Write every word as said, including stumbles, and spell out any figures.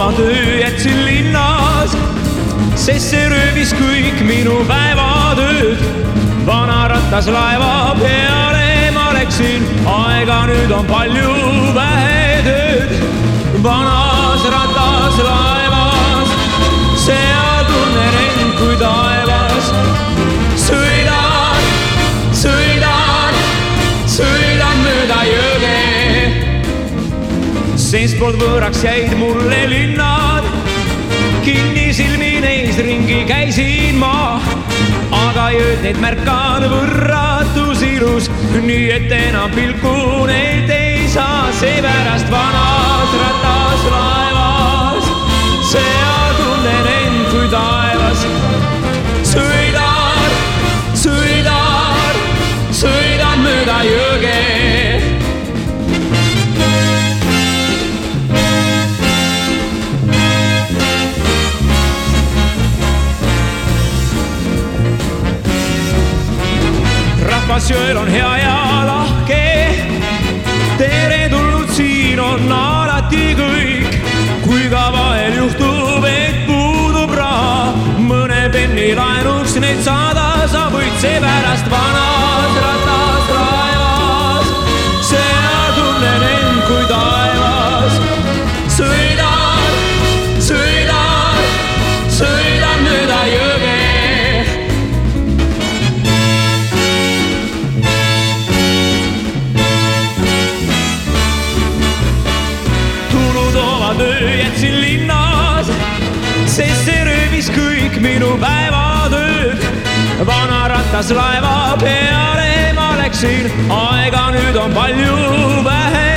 oma töö jätsin linnas, sest see röövis kõik minu päevatööd. Vana ratas laeva peale ma läksin, aega nüüd on palju vähe tööd. Vanas ratas laevas, seal tunnen end kui taevas. Sõidan, sõidan, sõidan mööda jõge. Seestpoolt võõraks jäid mulle linnad, kinnisilmi neis ringi käisin ma, aga jõud neid märkan võrratus ilus, nii et enam pilku neid ei saa. Seepärast vanas ratas laevas, seal tunnen end kui taevas. Sõidan, sõidan, sõidan mööda jõge. Rahvas jõel on hea ja lahke, tere tulnud siin on alati kõik. Kui ka vahel juhtub, et puudub raha, mõne penni laenuks neid saada sa võid. Seepärast vanas ratas laevas, seal tunnen end kui taevas. Sõidan, sõidan, sõidan mööda jõge. Töö jätsin linnas, sest see röövis kõik minu päevatööd. Vana ratas laeva peale ma läksin, aega nüüd on palju vähe